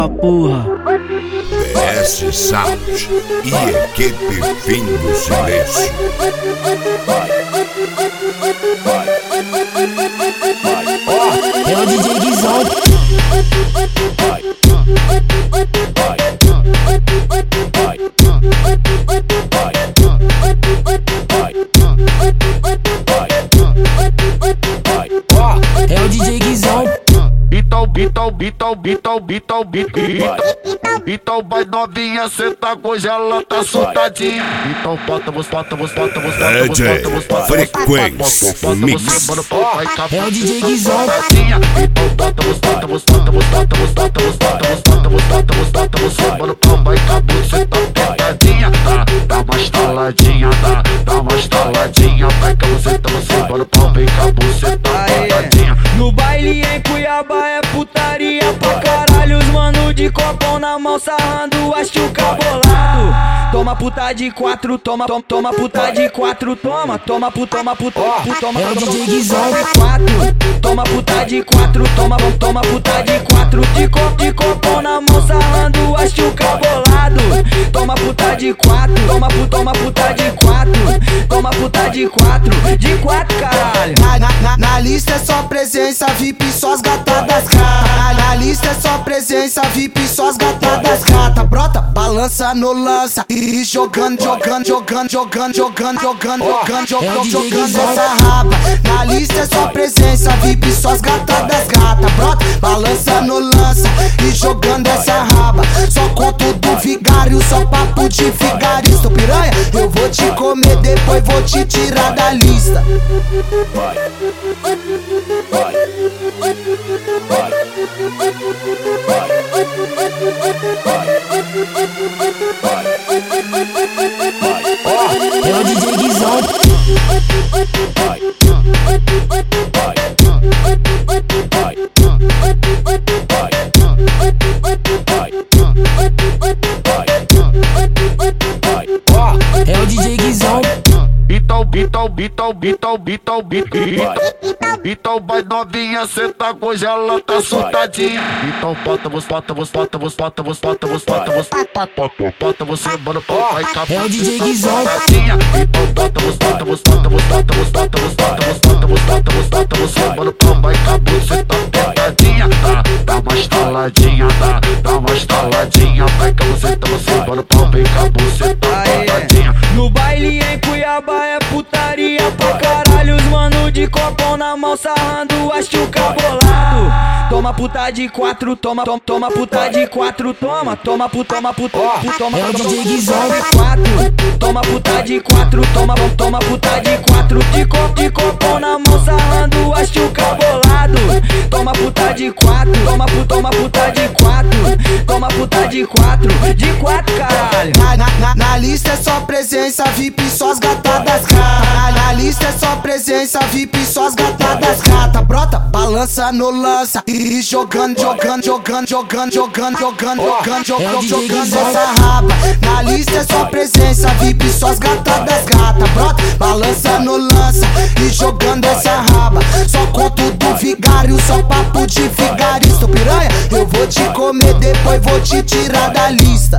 porra. PS Sound e equipe Fim do Silêncio. É o DJ Guizão. É o DJ Guizão. Então vai novinha, cê tá com ela, tá soltadinha. Então bota Frequência Mix. É o DJ Guizão. Então bota você no pau, vai com a buceta apertadinha. Dá uma estaladinha, dá uma estaladinha. Vai com a buceta, você no pau, vem com a buceta apertadinha. No baile em Cuiabá é putaria pra caralho. Os mano de copão na mão sarrando, acho o cabolado. Toma puta de quatro, toma puta de quatro, toma puta. É o DJ Guizão. Toma puta de quatro, toma puta de quatro. De copão na mão sarrando, acho o cabolado. Toma puta de quatro, toma puta de quatro. Toma puta de quatro, caralho. Na lista é só presença VIP, só as gatadas gata. Na lista é só presença VIP, só as gatadas gata. Brota, balança no lança e jogando essa raba. Na lista é só presença VIP, só as gatadas gata. Brota, balança no lança e jogando essa raba. Só conto do vigário, só papo de vigarista. Piranha, eu vou te comer, depois vou te tirar da lista. É o DJ Guizão. É o DJ Guizão. Então vai novinha, cê tá com ela, tá soltadinha. Então bota você no pau, vai com a É o DJ Guizão. Então bota você no pau, vai com a buceta apertadinha. Dá uma estaladinha, dá uma estaladinha. Vai com a buceta, você no pau, vem com a buceta apertadinha. No baile em Cuiabá é putaria pra caralho. Os mano de copão na mão sarrando, acho o cabolado. Toma puta de quatro, toma puta de quatro, toma puta. É o DJ Guizão. Toma puta de quatro, toma puta de quatro. De copão na mão sarrando, acho o cabolado. Toma puta de quatro, toma puta de quatro. Toma puta de quatro, caralho. Na lista é só presença VIP, só as gatadas gata. Na lista é só presença VIP, só as gatadas gata. Brota, balança no lança e jogando essa raba. Na lista é só presença VIP, só as gatadas gata. Brota, balança no lança e jogando essa raba. Só conto do vigário, só papo de vigarista. Piranha, eu vou te comer, depois vou te tirar da lista.